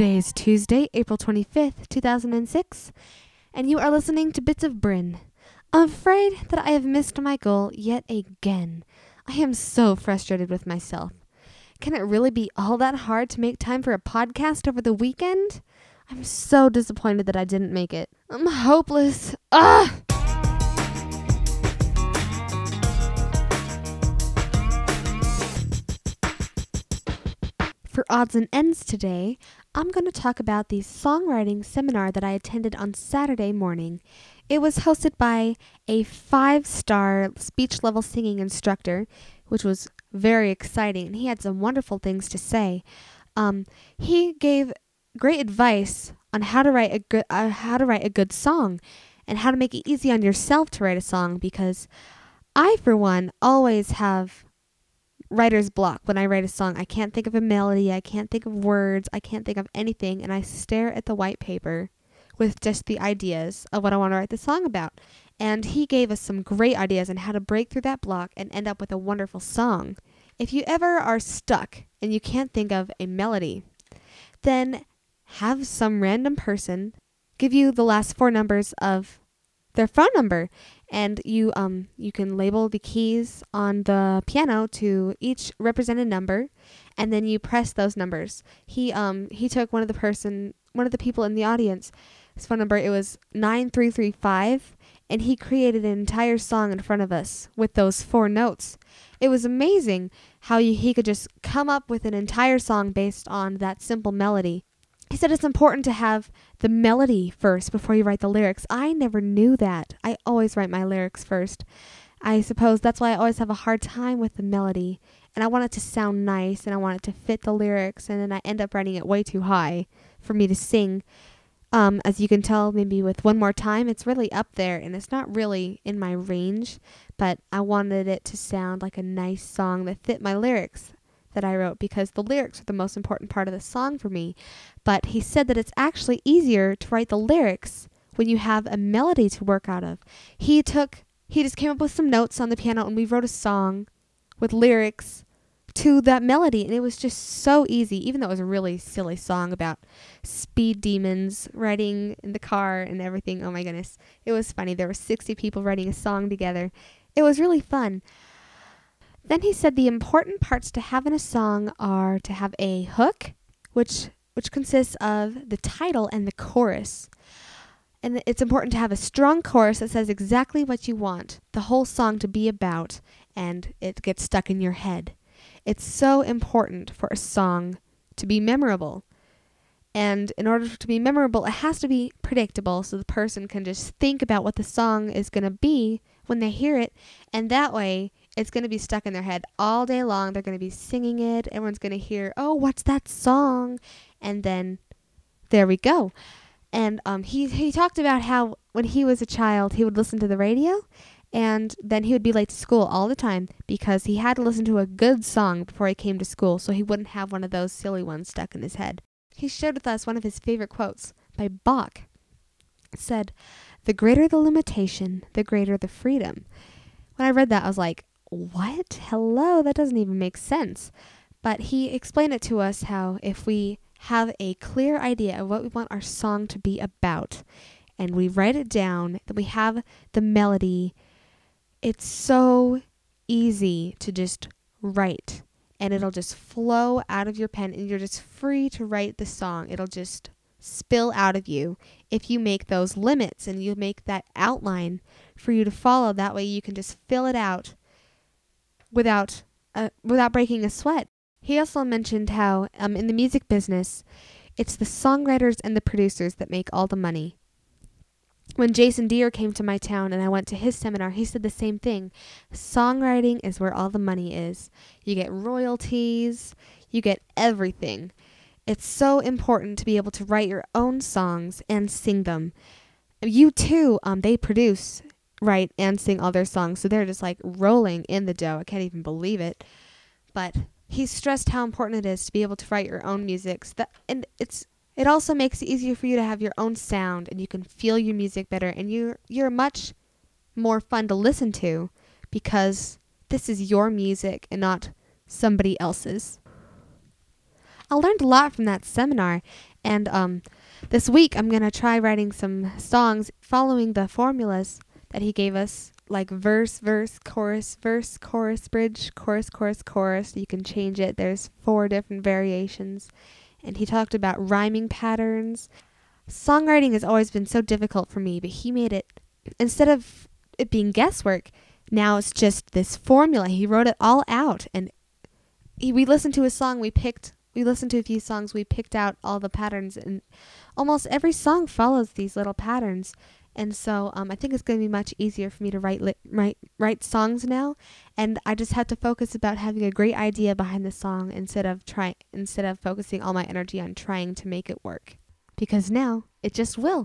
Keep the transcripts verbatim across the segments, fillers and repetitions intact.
Today is Tuesday, April twenty-fifth, two thousand six, and you are listening to Bits of Bryn. I'm afraid that I have missed my goal yet again. I am so frustrated with myself. Can it really be all that hard to make time for a podcast over the weekend? I'm so disappointed that I didn't make it. I'm hopeless. Ugh! For odds and ends today, I'm going to talk about the songwriting seminar that I attended on Saturday morning. It was hosted by a five-star speech-level singing instructor, which was very exciting, and he had some wonderful things to say. Um, he gave great advice on how to write a good uh, how to write a good song, and how to make it easy on yourself to write a song, because I, for one, always have writer's block when I write a song. I can't think of a melody, I can't think of words, I can't think of anything, and I stare at the white paper with just the ideas of what I want to write the song about. And he gave us some great ideas on how to break through that block and end up with a wonderful song. If you ever are stuck and you can't think of a melody, then have some random person give you the last four numbers of their phone number, and you um you can label the keys on the piano to each represented number, and then you press those numbers. He um he took one of the person one of the people in the audience, his phone number, it was nine three three five, and he created an entire song in front of us with those four notes. It was amazing how you, he could just come up with an entire song based on that simple melody. He said it's important to have the melody first before you write the lyrics. I never knew that. I always write my lyrics first. I suppose that's why I always have a hard time with the melody. And I want it to sound nice, and I want it to fit the lyrics, and then I end up writing it way too high for me to sing. Um, as you can tell, maybe with One More Time, it's really up there, and it's not really in my range, but I wanted it to sound like a nice song that fit my lyrics that I wrote, because the lyrics are the most important part of the song for me. But he said that it's actually easier to write the lyrics when you have a melody to work out of. He took, he just came up with some notes on the piano, and we wrote a song with lyrics to that melody, and it was just so easy, even though it was a really silly song about speed demons riding in the car and everything. Oh my goodness. It was funny. There were sixty people writing a song together. It was really fun. Then he said the important parts to have in a song are to have a hook, which which consists of the title and the chorus. And it's important to have a strong chorus that says exactly what you want the whole song to be about, and it gets stuck in your head. It's so important for a song to be memorable. And in order to be memorable, it has to be predictable, so the person can just think about what the song is going to be when they hear it, and that way it's going to be stuck in their head all day long. They're going to be singing it. Everyone's going to hear, oh, what's that song? And then there we go. And um, he, he talked about how when he was a child, he would listen to the radio, and then he would be late to school all the time because he had to listen to a good song before he came to school, so he wouldn't have one of those silly ones stuck in his head. He shared with us one of his favorite quotes by Bach. It said, "The greater the limitation, the greater the freedom." When I read that, I was like, what? Hello? That doesn't even make sense. But he explained it to us how if we have a clear idea of what we want our song to be about, and we write it down, then we have the melody, it's so easy to just write, and it'll just flow out of your pen, and you're just free to write the song. It'll just spill out of you if you make those limits and you make that outline for you to follow. That way you can just fill it out without uh, without breaking a sweat. He also mentioned how um, in the music business, it's the songwriters and the producers that make all the money. When Jason Deere came to my town and I went to his seminar, he said the same thing. Songwriting is where all the money is. You get royalties, you get everything. It's so important to be able to write your own songs and sing them. You too, um, they produce, write, and sing all their songs, so they're just like rolling in the dough. I can't even believe it. But he stressed how important it is to be able to write your own music. So that, and it's it also makes it easier for you to have your own sound, and you can feel your music better, and you you're much more fun to listen to because this is your music and not somebody else's. I learned a lot from that seminar, and um, this week I'm going to try writing some songs following the formulas that he gave us, like verse, verse, chorus, verse, chorus, bridge, chorus, chorus, chorus. You can change it. There's four different variations. And he talked about rhyming patterns. Songwriting has always been so difficult for me, but he made it, instead of it being guesswork, now it's just this formula. He wrote it all out, and he, we listened to a song, we picked, we listened to a few songs, we picked out all the patterns, and almost every song follows these little patterns. And so um, I think it's going to be much easier for me to write, li- write write songs now, and I just have to focus about having a great idea behind the song instead of try instead of focusing all my energy on trying to make it work, because now it just will.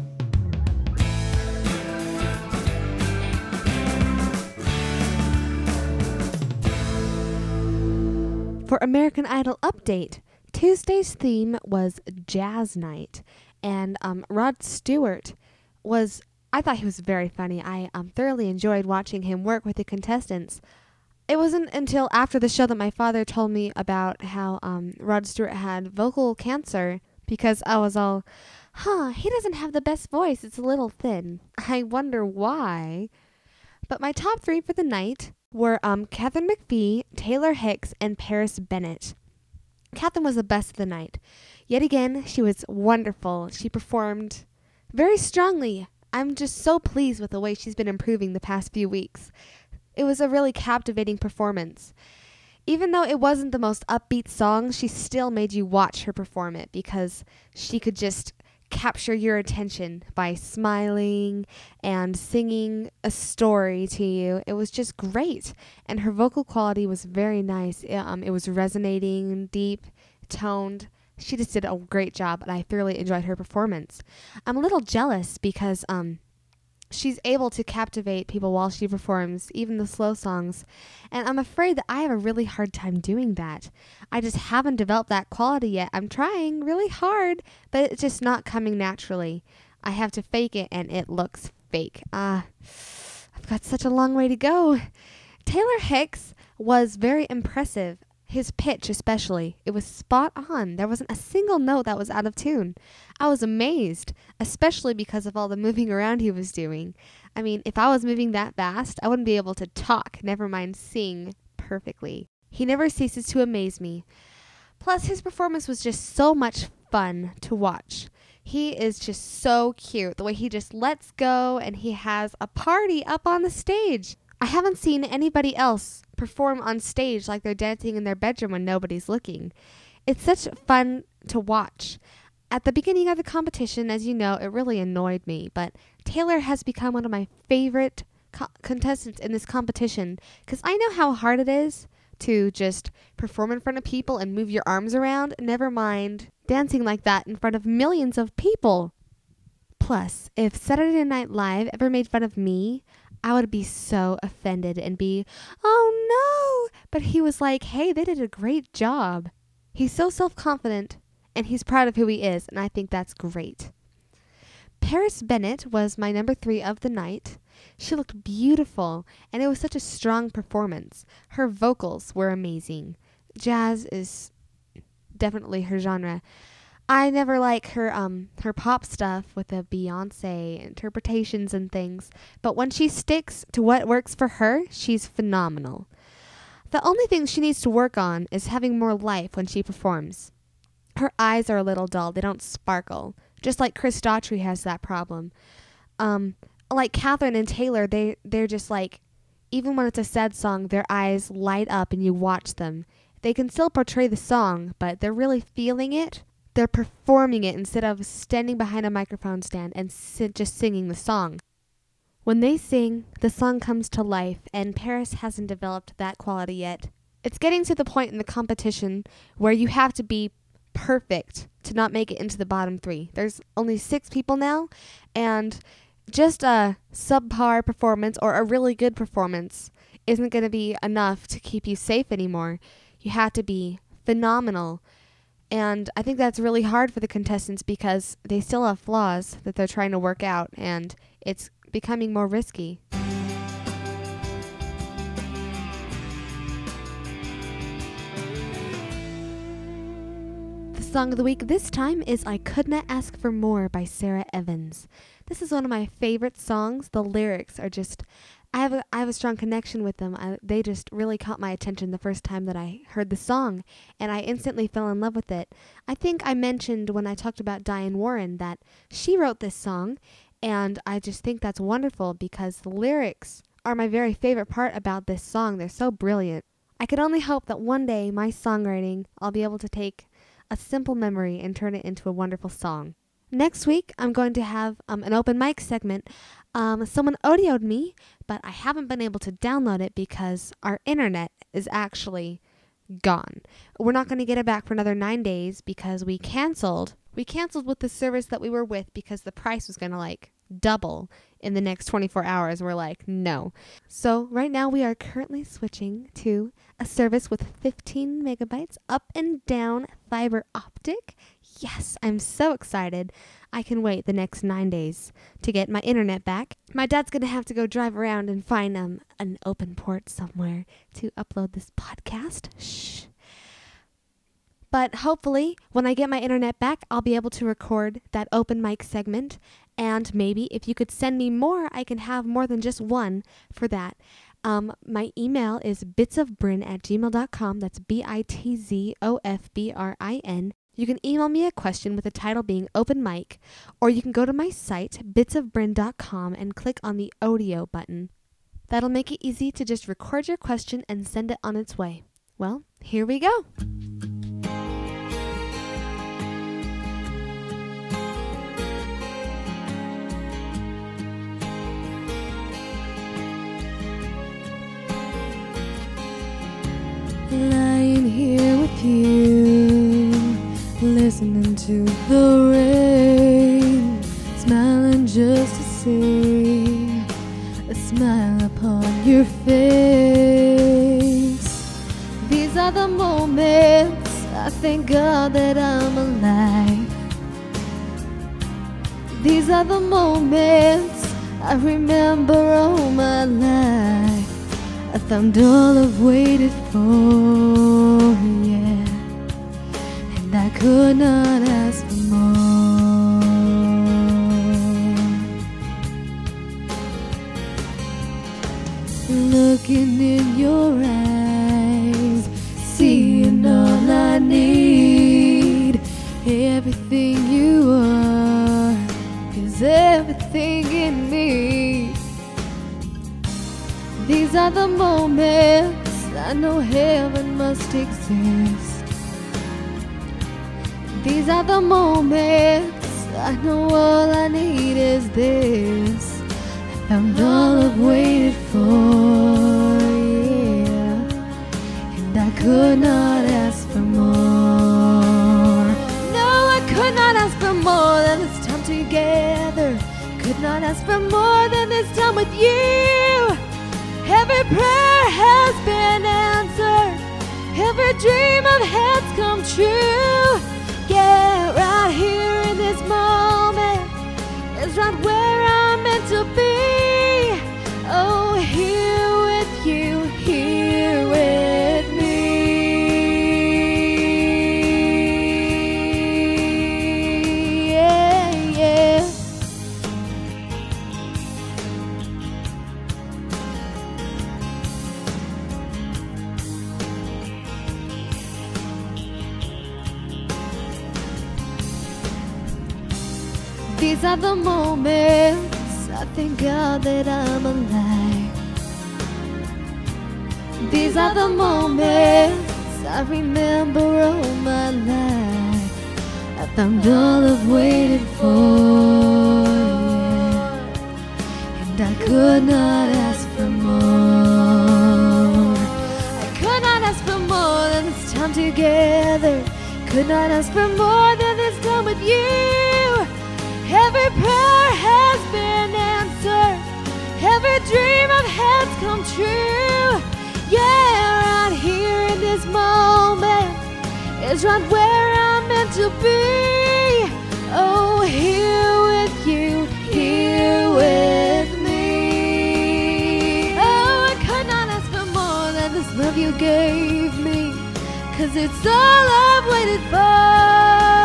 For American Idol update, Tuesday's theme was Jazz Night, and um, Rod Stewart was, I thought he was very funny. I um, thoroughly enjoyed watching him work with the contestants. It wasn't until after the show that my father told me about how um, Rod Stewart had vocal cancer, because I was all, huh, he doesn't have the best voice. It's a little thin. I wonder why. But my top three for the night were um, Katharine McPhee, Taylor Hicks, and Paris Bennett. Katharine was the best of the night. Yet again, she was wonderful. She performed very strongly. I'm just so pleased with the way she's been improving the past few weeks. It was a really captivating performance. Even though it wasn't the most upbeat song, she still made you watch her perform it, because she could just capture your attention by smiling and singing a story to you. It was just great. And her vocal quality was very nice. Um, it was resonating, deep, toned. She just did a great job, and I thoroughly enjoyed her performance. I'm a little jealous because um, she's able to captivate people while she performs, even the slow songs. And I'm afraid that I have a really hard time doing that. I just haven't developed that quality yet. I'm trying really hard, but it's just not coming naturally. I have to fake it, and it looks fake. Ah, uh, I've got such a long way to go. Taylor Hicks was very impressive. His pitch especially. It was spot on. There wasn't a single note that was out of tune. I was amazed, especially because of all the moving around he was doing. I mean, if I was moving that fast, I wouldn't be able to talk, never mind sing perfectly. He never ceases to amaze me. Plus, his performance was just so much fun to watch. He is just so cute. The way he just lets go, and he has a party up on the stage. I haven't seen anybody else perform on stage like they're dancing in their bedroom when nobody's looking. It's such fun to watch. At the beginning of the competition, as you know, it really annoyed me, but Taylor has become one of my favorite co- contestants in this competition, because I know how hard it is to just perform in front of people and move your arms around, never mind dancing like that in front of millions of people. Plus, if Saturday Night Live ever made fun of me, I would be so offended and be, oh no! But he was like, hey, they did a great job. He's so self-confident, and he's proud of who he is, and I think that's great. Paris Bennett was my number three of the night. She looked beautiful, and it was such a strong performance. Her vocals were amazing. Jazz is definitely her genre. I never like her um her pop stuff with the Beyonce interpretations and things, but when she sticks to what works for her, she's phenomenal. The only thing she needs to work on is having more life when she performs. Her eyes are a little dull, they don't sparkle, just like Chris Daughtry has that problem. Um, like Katharine and Taylor, they, they're just like, even when it's a sad song, their eyes light up and you watch them. They can still portray the song, but they're really feeling it. They're performing it instead of standing behind a microphone stand and si- just singing the song. When they sing, the song comes to life, and Paris hasn't developed that quality yet. It's getting to the point in the competition where you have to be perfect to not make it into the bottom three. There's only six people now, and just a subpar performance or a really good performance isn't going to be enough to keep you safe anymore. You have to be phenomenal. And I think that's really hard for the contestants because they still have flaws that they're trying to work out, and it's becoming more risky. song of the week this time is I Could Not Ask for More by Sarah Evans. This is one of my favorite songs. The lyrics are just, I have a, I have a strong connection with them. I, they just really caught my attention the first time that I heard the song, and I instantly fell in love with it. I think I mentioned when I talked about Diane Warren that she wrote this song, and I just think that's wonderful because the lyrics are my very favorite part about this song. They're so brilliant. I could only hope that one day my songwriting, I'll be able to take a simple memory and turn it into a wonderful song. Next week, I'm going to have um, an open mic segment. Um, someone audioed me, but I haven't been able to download it because our internet is actually gone. We're not going to get it back for another nine days because we canceled. We canceled with the service that we were with because the price was going to like double in the next twenty-four hours. We're like, no. So right now we are currently switching to a service with fifteen megabytes up and down fiber optic. Yes, I'm so excited. I can wait the next nine days to get my internet back. My dad's going to have to go drive around and find um, an open port somewhere to upload this podcast. Shh. But hopefully, when I get my internet back, I'll be able to record that open mic segment. And maybe if you could send me more, I can have more than just one for that. Um, my email is bitsofbrin at gmail dot com. That's B I T Z O F B R I N. You can email me a question with the title being open mic, or you can go to my site, bits of brin dot com, and click on the audio button. That'll make it easy to just record your question and send it on its way. Well, here we go. Lying here with you, listening to the rain, smiling just to see a smile upon your face. These are the moments I thank God that I'm alive. These are the moments I remember all my life. I found all I've waited for, yeah, and I could not ask for more. Looking in your eyes, seeing all I need. Everything you are is everything in me. These are the moments I know heaven must exist. These are the moments I know all I need is this. I found all I've waited for, yeah, and I could not ask for more. No, I could not ask for more than this time together. Could not ask for more than this time with you. Every prayer has been answered. Every dream I've had's come true. Yeah, right here in this moment is right where I'm meant to be. Oh, here with you, here with me. Yeah, yeah. These are the moments I thank God that I'm alive. These are the moments I remember all my life. I found all I've waited for, yeah, and I could not ask for more. I could not ask for more than this time together. Could not ask for more than this time with you. Every prayer has been answered. Every dream I've had's come true. Yeah, right here in this moment is right where I'm meant to be. Oh, here with you, here with me. Oh, I could not ask for more than this love you gave me, 'cause it's all I've waited for.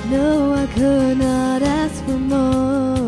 No, I could not ask for more.